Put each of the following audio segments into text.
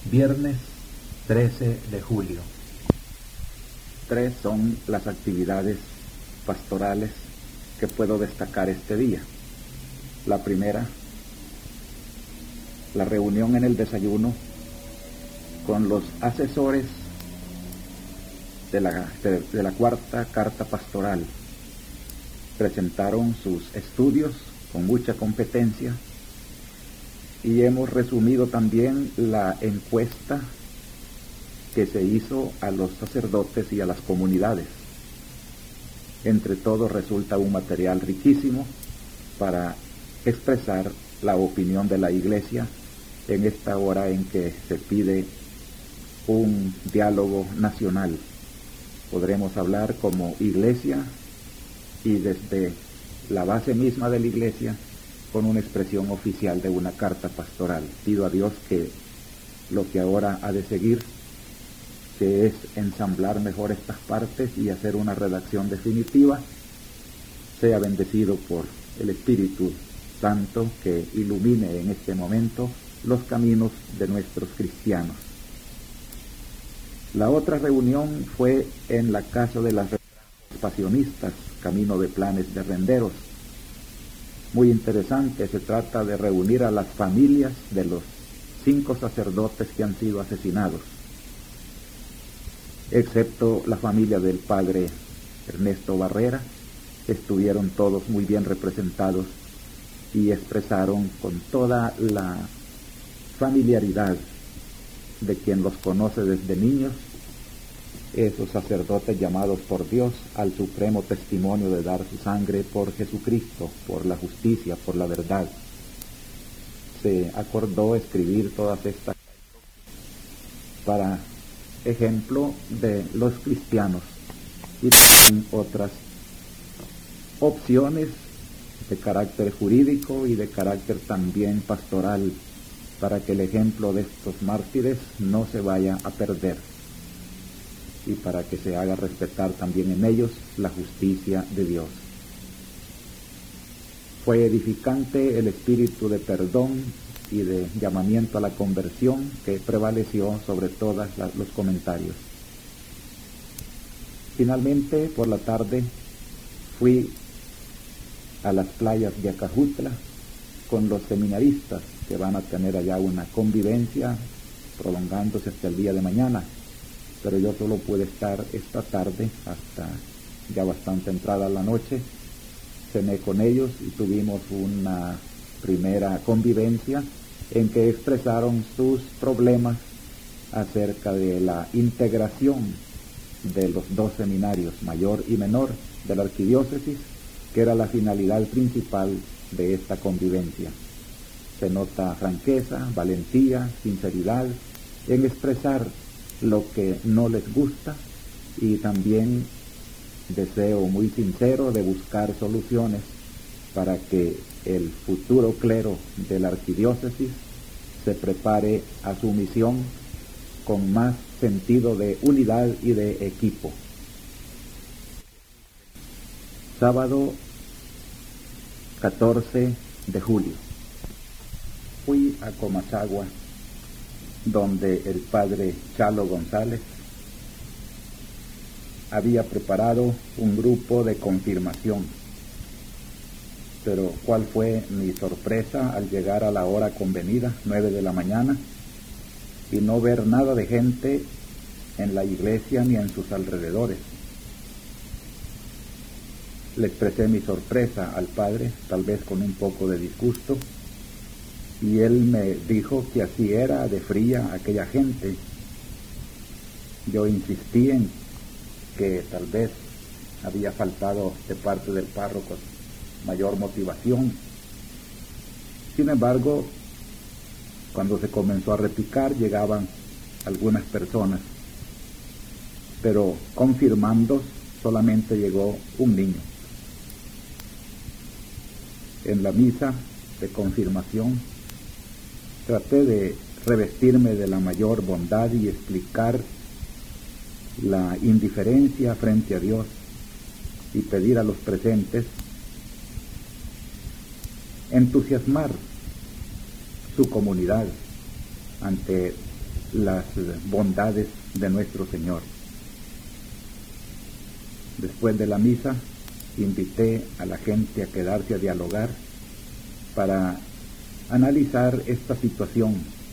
Viernes 13 de julio. 3 son las actividades pastorales que puedo destacar este día. La primera, la reunión en el desayuno con los asesores de la cuarta carta pastoral. Presentaron sus estudios con mucha competencia y hemos resumido también la encuesta que se hizo a los sacerdotes y a las comunidades. Entre todos resulta un material riquísimo para expresar la opinión de la Iglesia en esta hora en que se pide un diálogo nacional. Podremos hablar como Iglesia y desde la base misma de la Iglesia con una expresión oficial de una carta pastoral. Pido a Dios que lo que ahora ha de seguir, que es ensamblar mejor estas partes y hacer una redacción definitiva, sea bendecido por el Espíritu Santo que ilumine en este momento los caminos de nuestros cristianos. La otra reunión fue en la casa de las pasionistas, Camino de Planes de Renderos. Muy interesante, se trata de reunir a las familias de los 5 sacerdotes que han sido asesinados, excepto la familia del padre Ernesto Barrera. Estuvieron todos muy bien representados y expresaron con toda la familiaridad de quien los conoce desde niños, esos sacerdotes llamados por Dios al supremo testimonio de dar su sangre por Jesucristo, por la justicia, por la verdad. Se acordó escribir todas estas para ejemplo de los cristianos y otras opciones de carácter jurídico y de carácter también pastoral para que el ejemplo de estos mártires no se vaya a perder y para que se haga respetar también en ellos la justicia de Dios. Fue edificante el espíritu de perdón y de llamamiento a la conversión que prevaleció sobre todos los comentarios. Finalmente, por la tarde, fui a las playas de Acajutla con los seminaristas que van a tener allá una convivencia prolongándose hasta el día de mañana, pero yo solo pude estar esta tarde hasta ya bastante entrada la noche. Cené con ellos y tuvimos una primera convivencia en que expresaron sus problemas acerca de la integración de los 2 seminarios, mayor y menor, de la arquidiócesis, que era la finalidad principal de esta convivencia. Se nota franqueza, valentía, sinceridad en expresar lo que no les gusta y también deseo muy sincero de buscar soluciones para que el futuro clero de la arquidiócesis se prepare a su misión con más sentido de unidad y de equipo. Sábado 14 de julio. Fui a Comasagua, donde el padre Chalo González había preparado un grupo de confirmación. Pero ¿cuál fue mi sorpresa al llegar a la hora convenida, 9 de la mañana, y no ver nada de gente en la iglesia ni en sus alrededores? Le expresé mi sorpresa al padre, tal vez con un poco de disgusto, y él me dijo que así era de fría aquella gente. Yo insistí en que tal vez había faltado de parte del párroco mayor motivación. Sin embargo, cuando se comenzó a repicar, llegaban algunas personas, pero confirmando solamente llegó un niño. En la misa de confirmación traté de revestirme de la mayor bondad y explicar la indiferencia frente a Dios y pedir a los presentes entusiasmar su comunidad ante las bondades de nuestro Señor. Después de la misa, invité a la gente a quedarse a dialogar para analizar esta situación,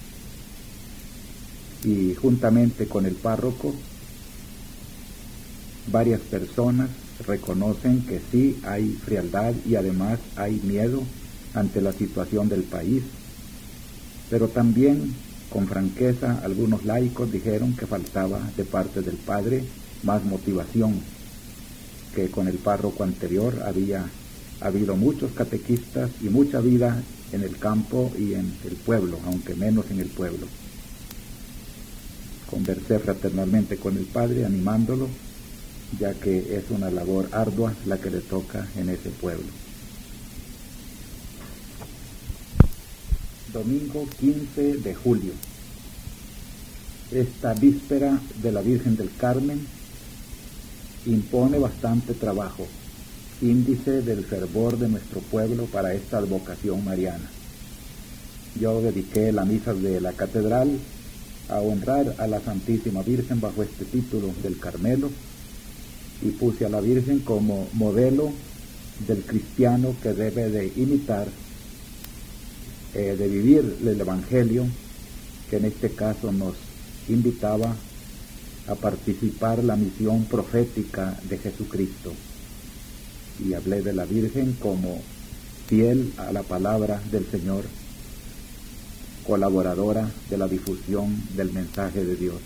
y juntamente con el párroco, varias personas reconocen que sí hay frialdad y además hay miedo ante la situación del país, pero también con franqueza algunos laicos dijeron que faltaba de parte del padre más motivación, que con el párroco anterior había habido muchos catequistas y mucha vida en el campo y en el pueblo, aunque menos en el pueblo. Conversé fraternalmente con el padre, animándolo, ya que es una labor ardua la que le toca en ese pueblo. Domingo 15 de julio. Esta víspera de la Virgen del Carmen impone bastante trabajo, índice del fervor de nuestro pueblo para esta advocación mariana. Yo dediqué la misa de la catedral a honrar a la Santísima Virgen bajo este título del Carmelo, y puse a la Virgen como modelo del cristiano que debe de imitar, de vivir el Evangelio, que en este caso nos invitaba a participar la misión profética de Jesucristo. Y hablé de la Virgen como fiel a la palabra del Señor, colaboradora de la difusión del mensaje de Dios.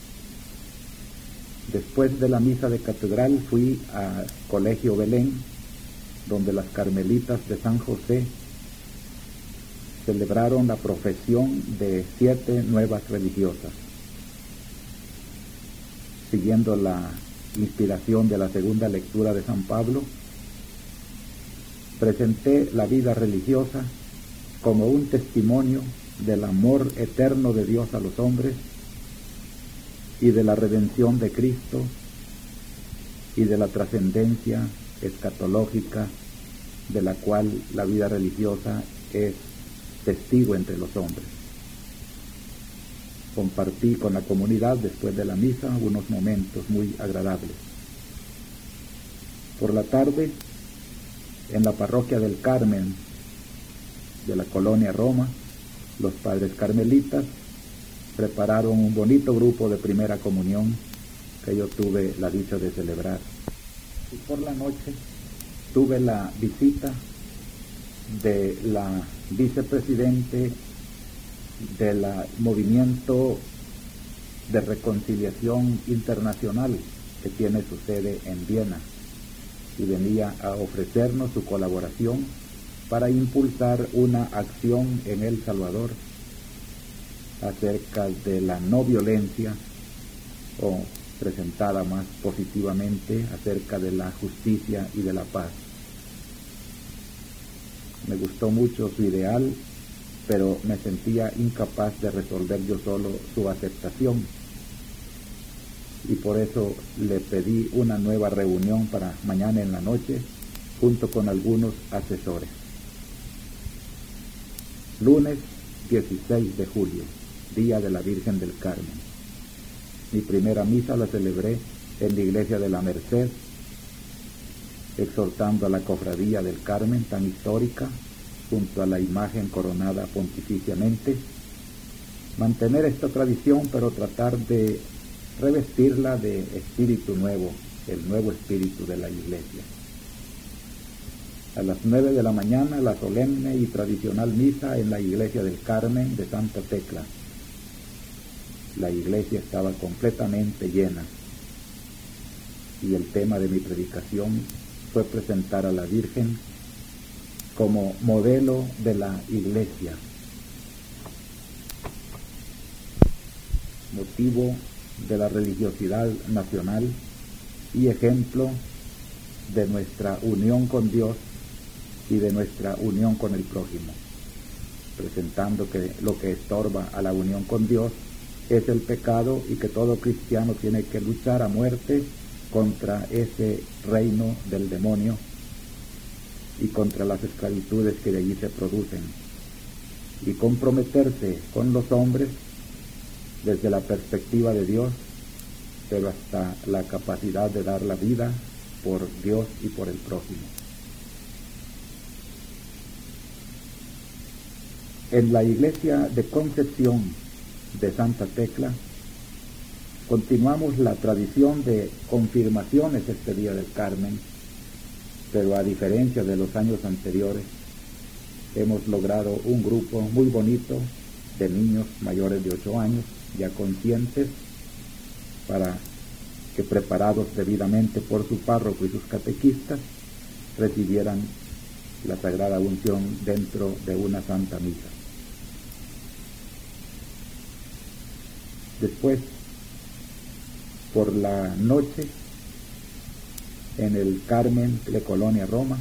Después de la misa de catedral fui al Colegio Belén, donde las carmelitas de San José celebraron la profesión de 7 nuevas religiosas. Siguiendo la inspiración de la segunda lectura de San Pablo, presenté la vida religiosa como un testimonio del amor eterno de Dios a los hombres y de la redención de Cristo y de la trascendencia escatológica de la cual la vida religiosa es testigo entre los hombres. Compartí con la comunidad después de la misa unos momentos muy agradables. Por la tarde, en la parroquia del Carmen de la colonia Roma, los padres carmelitas prepararon un bonito grupo de primera comunión que yo tuve la dicha de celebrar. Y por la noche tuve la visita de la vicepresidente del Movimiento de Reconciliación Internacional, que tiene su sede en Viena, y venía a ofrecernos su colaboración para impulsar una acción en El Salvador acerca de la no violencia, o presentada más positivamente, acerca de la justicia y de la paz. Me gustó mucho su ideal, pero me sentía incapaz de resolver yo solo su aceptación, y por eso le pedí una nueva reunión para mañana en la noche, junto con algunos asesores. Lunes 16 de julio, Día de la Virgen del Carmen. Mi primera misa la celebré en la iglesia de la Merced, exhortando a la cofradía del Carmen tan histórica, junto a la imagen coronada pontificiamente, mantener esta tradición, pero tratar de revestirla de espíritu nuevo, el nuevo espíritu de la iglesia. A las 9 de la mañana, la solemne y tradicional misa en la iglesia del Carmen de Santa Tecla. La iglesia estaba completamente llena, y el tema de mi predicación fue presentar a la Virgen como modelo de la iglesia, motivo de la religiosidad nacional y ejemplo de nuestra unión con Dios y de nuestra unión con el prójimo, presentando que lo que estorba a la unión con Dios es el pecado, y que todo cristiano tiene que luchar a muerte contra ese reino del demonio y contra las esclavitudes que de allí se producen, y comprometerse con los hombres desde la perspectiva de Dios, pero hasta la capacidad de dar la vida por Dios y por el prójimo. En la iglesia de Concepción de Santa Tecla continuamos la tradición de confirmaciones este día del Carmen, pero a diferencia de los años anteriores, hemos logrado un grupo muy bonito de niños mayores de 8 años, ya conscientes, para que, preparados debidamente por su párroco y sus catequistas, recibieran la Sagrada Unción dentro de una Santa Misa. Después, por la noche, en el Carmen de Colonia Roma,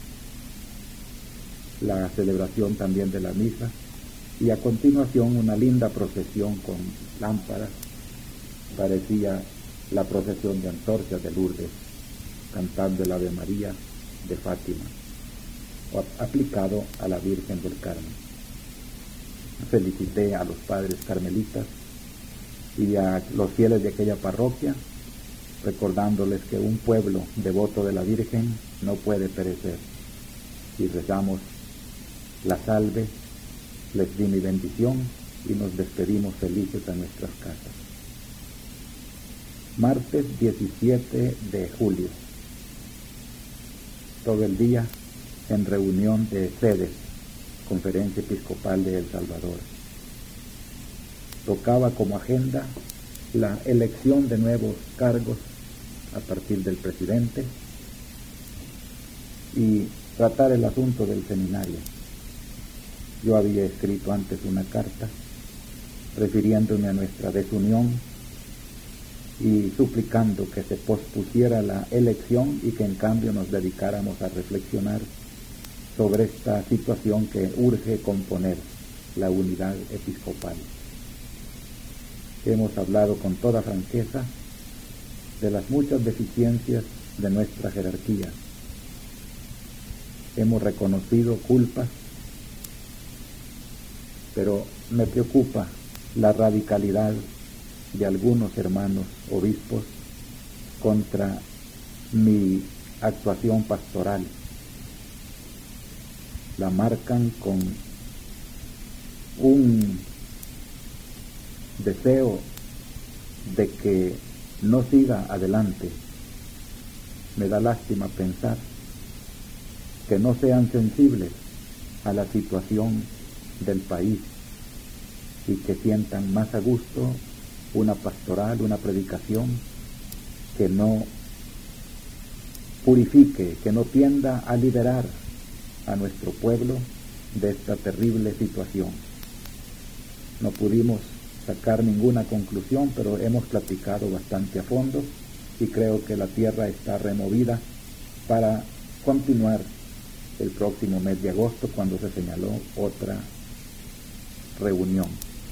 la celebración también de la misa, y a continuación una linda procesión con lámparas, parecía la procesión de antorchas de Lourdes, cantando el Ave María de Fátima, aplicado a la Virgen del Carmen. Felicité a los padres carmelitas y a los fieles de aquella parroquia, recordándoles que un pueblo devoto de la Virgen no puede perecer. Y rezamos la salve, les di mi bendición y nos despedimos felices a nuestras casas. Martes 17 de julio. Todo el día en reunión de sedes, Conferencia Episcopal de El Salvador. Tocaba como agenda la elección de nuevos cargos a partir del presidente y tratar el asunto del seminario. Yo había escrito antes una carta refiriéndome a nuestra desunión y suplicando que se pospusiera la elección y que en cambio nos dedicáramos a reflexionar sobre esta situación que urge componer la unidad episcopal. Hemos hablado con toda franqueza de las muchas deficiencias de nuestra jerarquía. Hemos reconocido culpas, pero me preocupa la radicalidad de algunos hermanos obispos contra mi actuación pastoral. La marcan con un deseo de que no siga adelante. Me da lástima pensar que no sean sensibles a la situación del país y que sientan más a gusto una pastoral, una predicación que no purifique, que no tienda a liberar a nuestro pueblo de esta terrible situación. No pudimos sacar ninguna conclusión, pero hemos platicado bastante a fondo y creo que la tierra está removida para continuar el próximo mes de agosto, cuando se señaló otra reunión.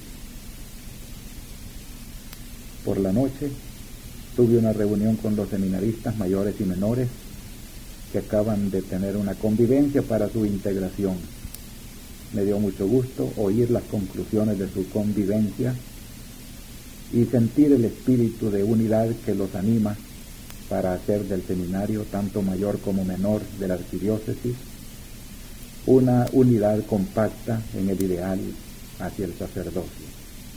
Por la noche tuve una reunión con los seminaristas mayores y menores que acaban de tener una convivencia para su integración. Me dio mucho gusto oír las conclusiones de su convivencia y sentir el espíritu de unidad que los anima para hacer del seminario, tanto mayor como menor de la arquidiócesis, una unidad compacta en el ideal hacia el sacerdocio.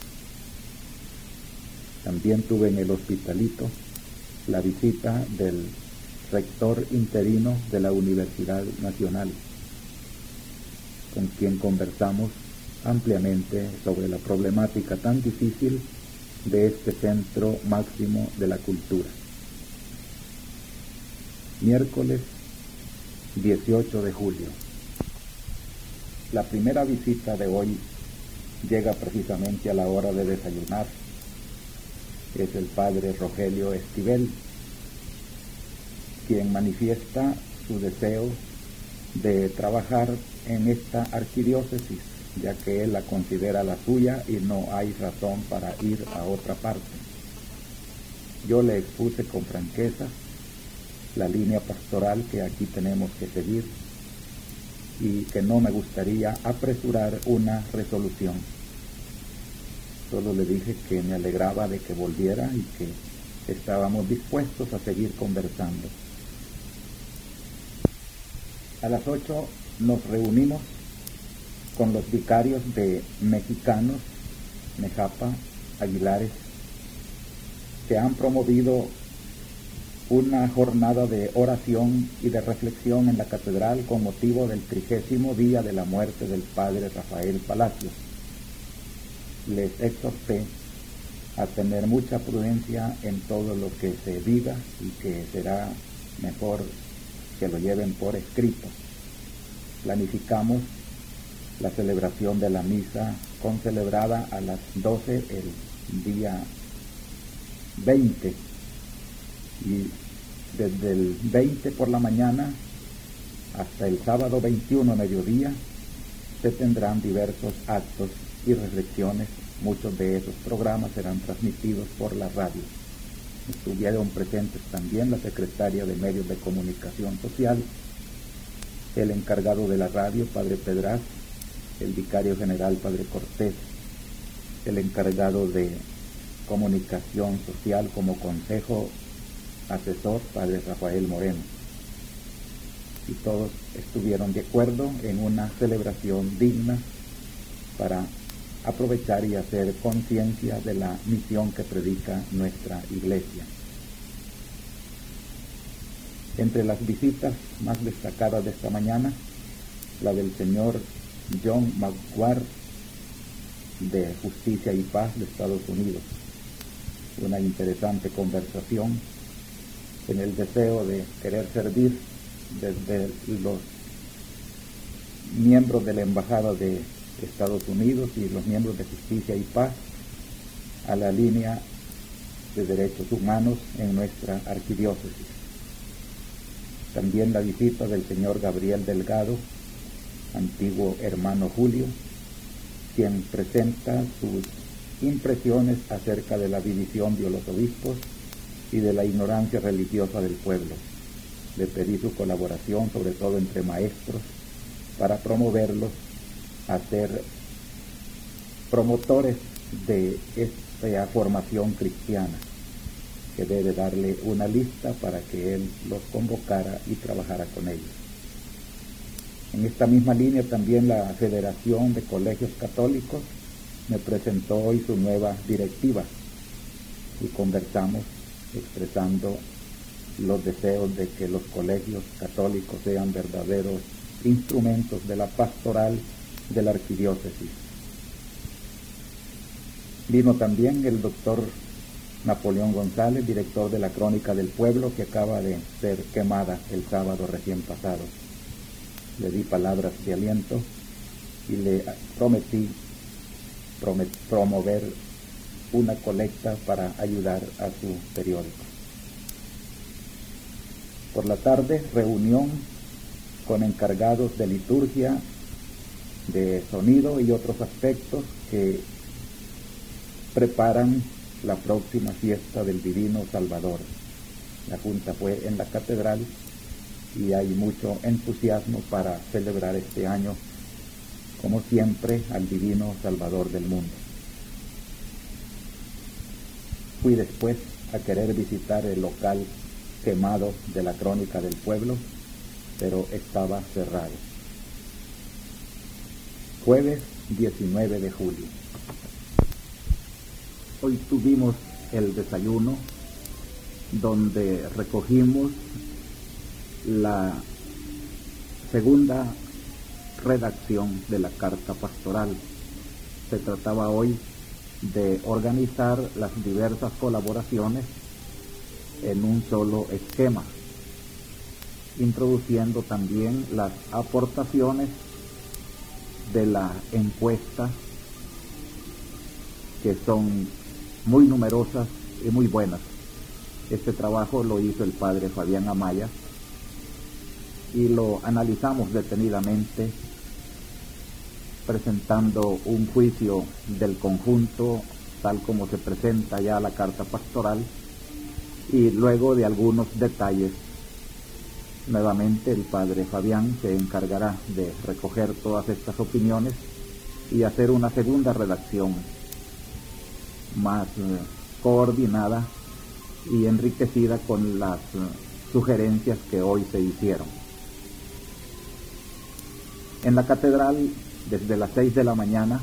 También tuve en el Hospitalito la visita del rector interino de la Universidad Nacional, con quien conversamos ampliamente sobre la problemática tan difícil de este centro máximo de la cultura. Miércoles 18 de julio. La primera visita de hoy llega precisamente a la hora de desayunar. Es el padre Rogelio Esquivel, quien manifiesta su deseo de trabajar en esta arquidiócesis, ya que él la considera la suya y no hay razón para ir a otra parte. Yo le expuse con franqueza la línea pastoral que aquí tenemos que seguir y que no me gustaría apresurar una resolución. Solo le dije que me alegraba de que volviera y que estábamos dispuestos a seguir conversando. A las 8 nos reunimos con los vicarios de mexicanos, Mejapa, Aguilares, que han promovido una jornada de oración y de reflexión en la catedral con motivo del 30º día de la muerte del padre Rafael Palacios. Les exhorté a tener mucha prudencia en todo lo que se diga y que será mejor que lo lleven por escrito. Planificamos la celebración de la misa concelebrada a las 12 el día 20 y desde el 20 por la mañana hasta el sábado 21 mediodía se tendrán diversos actos y reflexiones. Muchos de esos programas serán transmitidos por la radio. Estuvieron presentes también la secretaria de Medios de Comunicación Social, el encargado de la radio, Padre Pedraz, el vicario general, Padre Cortés, el encargado de Comunicación Social como consejo asesor, Padre Rafael Moreno. Y todos estuvieron de acuerdo en una celebración digna para aprovechar y hacer conciencia de la misión que predica nuestra iglesia. Entre las visitas más destacadas de esta mañana, la del señor John McGuire de Justicia y Paz de Estados Unidos. Una interesante conversación en el deseo de querer servir desde los miembros de la Embajada de Estados Unidos y los miembros de Justicia y Paz a la línea de derechos humanos en nuestra arquidiócesis. También la visita del señor Gabriel Delgado, antiguo hermano Julio, quien presenta sus impresiones acerca de la división de los obispos y de la ignorancia religiosa del pueblo. Le pedí su colaboración, sobre todo entre maestros, para promoverlos a ser promotores de esta formación cristiana, que debe darle una lista para que él los convocara y trabajara con ellos. En esta misma línea también la Federación de Colegios Católicos me presentó hoy su nueva directiva y conversamos expresando los deseos de que los colegios católicos sean verdaderos instrumentos de la pastoral de la arquidiócesis. Vino también el doctor Napoleón González, director de la Crónica del Pueblo, que acaba de ser quemada el sábado recién pasado. Le di palabras de aliento y le prometí promover una colecta para ayudar a su periódico. Por la tarde, reunión con encargados de liturgia, de sonido y otros aspectos que preparan la próxima fiesta del Divino Salvador. La junta fue en la catedral y hay mucho entusiasmo para celebrar este año, como siempre, al Divino Salvador del mundo. Fui después a querer visitar el local quemado de la Crónica del Pueblo, pero estaba cerrado. Jueves 19 de julio. Hoy tuvimos el desayuno donde recogimos la segunda redacción de la carta pastoral. Se trataba hoy de organizar las diversas colaboraciones en un solo esquema, introduciendo también las aportaciones de la encuesta, que son muy numerosas y muy buenas. Este trabajo lo hizo el padre Fabián Amaya y lo analizamos detenidamente, presentando un juicio del conjunto tal como se presenta ya la carta pastoral, y luego de algunos detalles. Nuevamente el padre Fabián se encargará de recoger todas estas opiniones y hacer una segunda redacción más coordinada y enriquecida con las sugerencias que hoy se hicieron. En la catedral, desde las 6 de la mañana,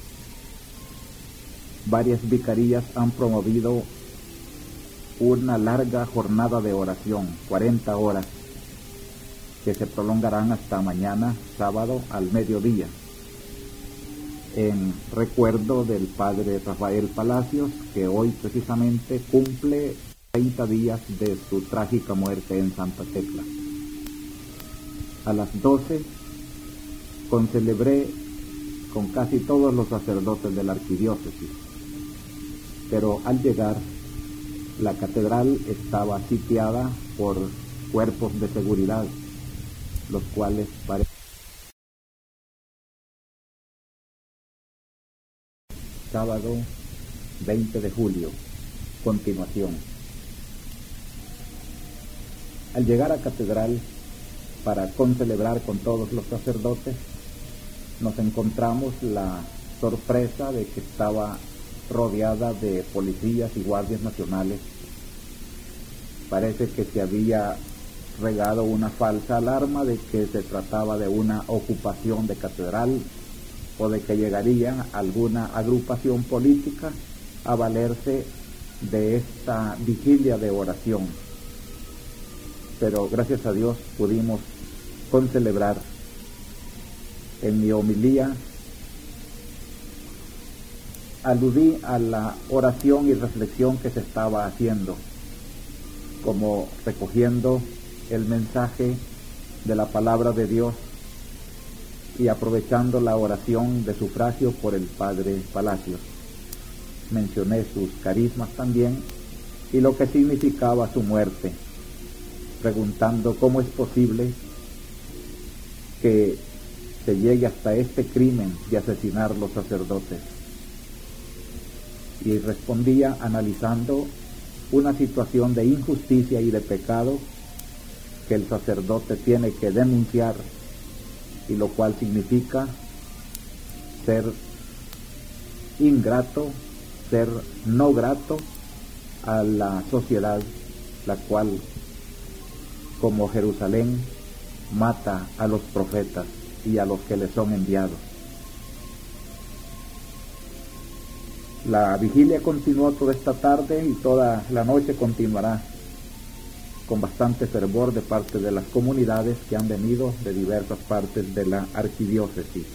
varias vicarías han promovido una larga jornada de oración, 40 horas, que se prolongarán hasta mañana, sábado, al mediodía, en recuerdo del padre Rafael Palacios, que hoy precisamente cumple 30 días de su trágica muerte en Santa Tecla. A las 12 concelebré con casi todos los sacerdotes de la arquidiócesis, pero al llegar la catedral estaba sitiada por cuerpos de seguridad, los cuales sábado 20 de julio, continuación. Al llegar a catedral para concelebrar con todos los sacerdotes, nos encontramos la sorpresa de que estaba rodeada de policías y guardias nacionales. Parece que se había regado una falsa alarma de que se trataba de una ocupación de catedral o de que llegaría alguna agrupación política a valerse de esta vigilia de oración. Pero gracias a Dios pudimos concelebrar. En mi homilía aludí a la oración y reflexión que se estaba haciendo, como recogiendo el mensaje de la palabra de Dios y aprovechando la oración de sufragio por el padre Palacios. Mencioné sus carismas también y lo que significaba su muerte, preguntando cómo es posible que se llegue hasta este crimen de asesinar los sacerdotes. Y respondía analizando una situación de injusticia y de pecado que el sacerdote tiene que denunciar, y lo cual significa ser ingrato, ser no grato a la sociedad, la cual, como Jerusalén, mata a los profetas y a los que le son enviados. La vigilia continuó toda esta tarde y toda la noche continuará con bastante fervor de parte de las comunidades que han venido de diversas partes de la arquidiócesis.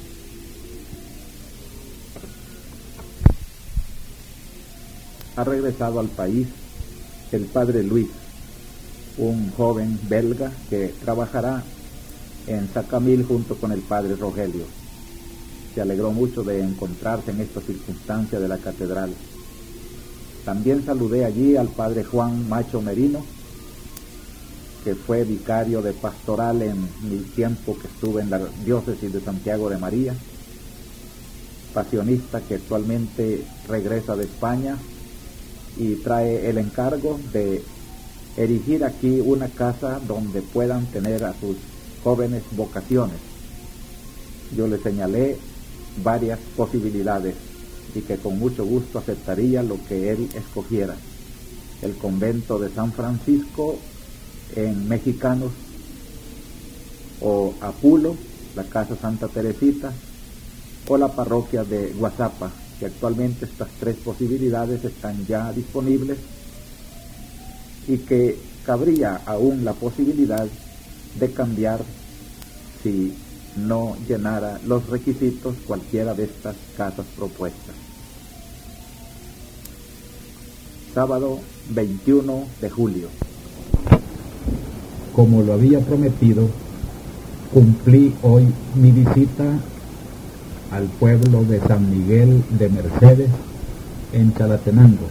Ha regresado al país el padre Luis, un joven belga que trabajará en Sacamil junto con el padre Rogelio. Se alegró mucho de encontrarse en esta circunstancia de la catedral. También saludé allí al padre Juan Macho Merino, que fue vicario de pastoral en mi tiempo que estuve en la diócesis de Santiago de María, pasionista que actualmente regresa de España y trae el encargo de erigir aquí una casa donde puedan tener a sus jóvenes vocaciones. Yo le señalé varias posibilidades y que con mucho gusto aceptaría lo que él escogiera: el convento de San Francisco en Mexicanos, o Apulo, la casa Santa Teresita, o la parroquia de Guazapa, que actualmente estas tres posibilidades están ya disponibles y que cabría aún la posibilidad de cambiar si no llenara los requisitos cualquiera de estas casas propuestas. Sábado 21 de julio. Como lo había prometido, cumplí hoy mi visita al pueblo de San Miguel de Mercedes, en Chalatenango,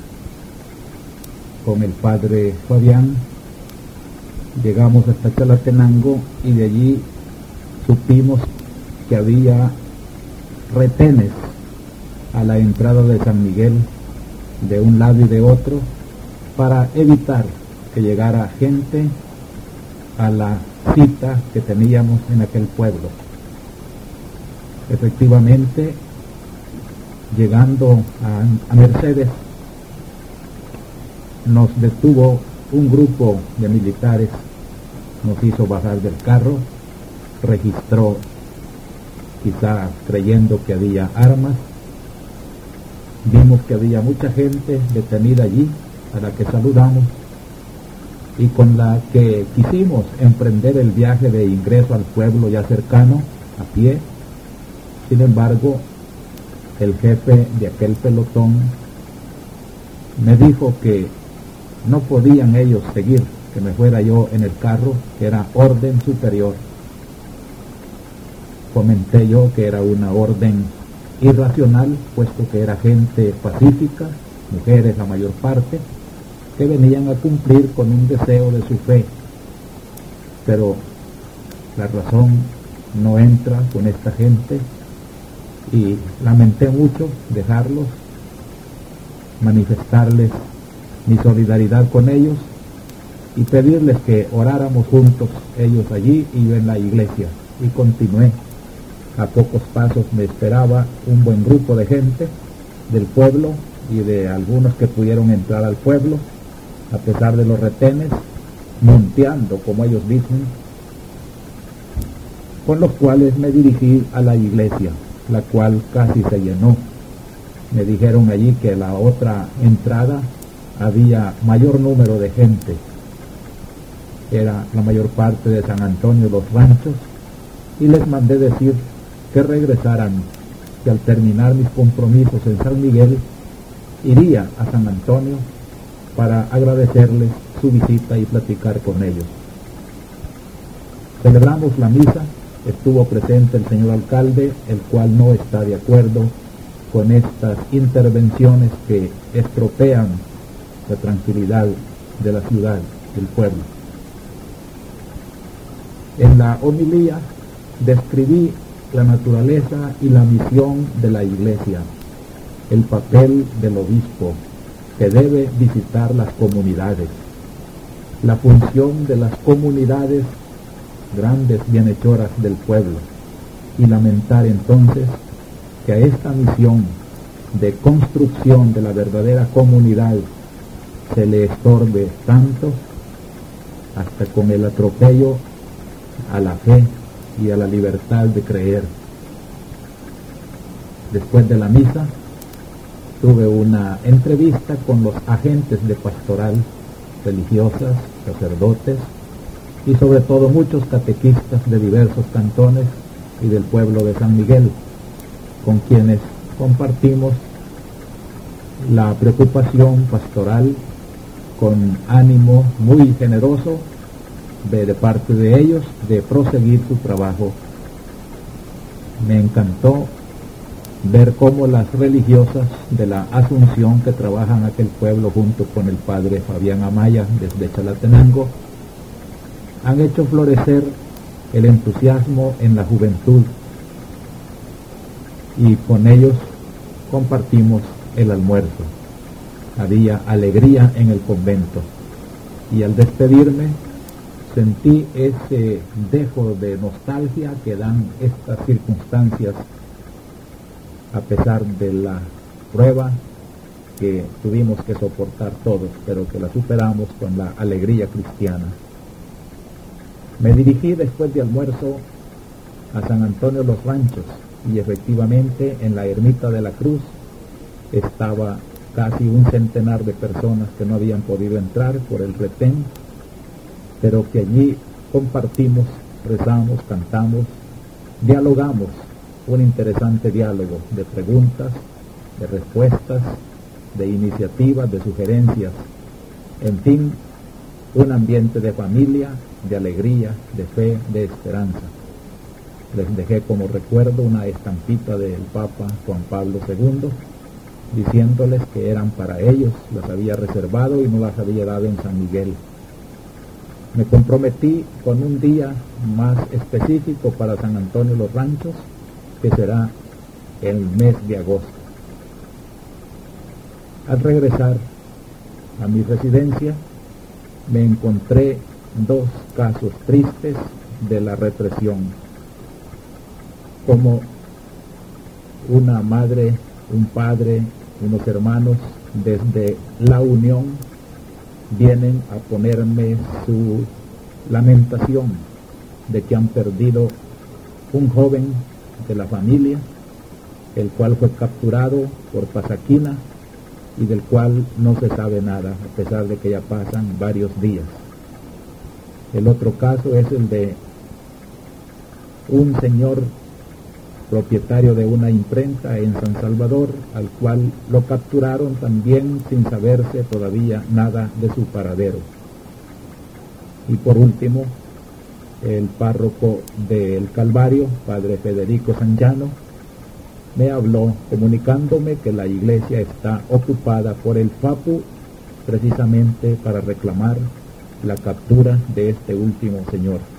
con el padre Fabián. Llegamos hasta Chalatenango y de allí supimos que había retenes a la entrada de San Miguel de un lado y de otro para evitar que llegara gente a la cita que teníamos en aquel pueblo. Efectivamente, Llegando a Mercedes, nos detuvo un grupo de militares, nos hizo bajar del carro, registró, quizá creyendo que había armas. Vimos que había mucha gente detenida allí, a la que saludamos, y con la que quisimos emprender el viaje de ingreso al pueblo ya cercano, a pie. Sin embargo, el jefe de aquel pelotón me dijo que no podían ellos seguir, que me fuera yo en el carro, que era orden superior. Comenté yo que era una orden irracional, puesto que era gente pacífica, mujeres la mayor parte, que venían a cumplir con un deseo de su fe. Pero la razón no entra con esta gente, y lamenté mucho dejarlos, manifestarles mi solidaridad con ellos y pedirles que oráramos juntos, ellos allí y yo en la iglesia. Y continué. A pocos pasos me esperaba un buen grupo de gente del pueblo y de algunos que pudieron entrar al pueblo, a pesar de los retenes, monteando, como ellos dicen, con los cuales me dirigí a la iglesia, la cual casi se llenó. Me dijeron allí que la otra entrada había mayor número de gente, era la mayor parte de San Antonio Los Ranchos, y les mandé decir que regresaran, que al terminar mis compromisos en San Miguel iría a San Antonio para agradecerles su visita y platicar con ellos. Celebramos la misa, estuvo presente el señor alcalde, el cual no está de acuerdo con estas intervenciones que estropean la tranquilidad de la ciudad, del pueblo. En la homilía describí la naturaleza y la misión de la iglesia, el papel del obispo, que debe visitar las comunidades, la función de las comunidades, grandes bienhechoras del pueblo, y lamentar entonces que a esta misión de construcción de la verdadera comunidad se le estorbe tanto, hasta con el atropello a la fe y a la libertad de creer. Después de la misa, tuve una entrevista con los agentes de pastoral, religiosas, sacerdotes y sobre todo muchos catequistas de diversos cantones y del pueblo de San Miguel, con quienes compartimos la preocupación pastoral con ánimo muy generoso de parte de ellos de proseguir su trabajo. Me encantó ver cómo las religiosas de la Asunción que trabajan en aquel pueblo junto con el padre Fabián Amaya desde Chalatenango han hecho florecer el entusiasmo en la juventud, y con ellos compartimos el almuerzo. Había alegría en el convento, y al despedirme sentí ese dejo de nostalgia que dan estas circunstancias, a pesar de la prueba que tuvimos que soportar todos, pero que la superamos con la alegría cristiana. Me dirigí después de almuerzo a San Antonio Los Ranchos, y efectivamente en la ermita de la Cruz estaba casi un centenar de personas que no habían podido entrar por el retén, pero que allí compartimos, rezamos, cantamos, dialogamos, un interesante diálogo de preguntas, de respuestas, de iniciativas, de sugerencias, en fin, un ambiente de familia, de alegría, de fe, de esperanza. Les dejé como recuerdo una estampita del Papa Juan Pablo II, diciéndoles que eran para ellos, las había reservado y no las había dado en San Miguel. Me comprometí con un día más específico para San Antonio Los Ranchos, que será el mes de agosto. Al regresar a mi residencia, me encontré dos casos tristes de la represión. Como una madre un padre, unos hermanos desde La Unión vienen a ponerme su lamentación de que han perdido un joven de la familia, el cual fue capturado por Pasaquina y del cual no se sabe nada, a pesar de que ya pasan varios días. El otro caso es el de un señor propietario de una imprenta en San Salvador, al cual lo capturaron también sin saberse todavía nada de su paradero. Y por último, el párroco del Calvario, padre Federico Sanllano, me habló comunicándome que la iglesia está ocupada por el FAPU precisamente para reclamar la captura de este último señor.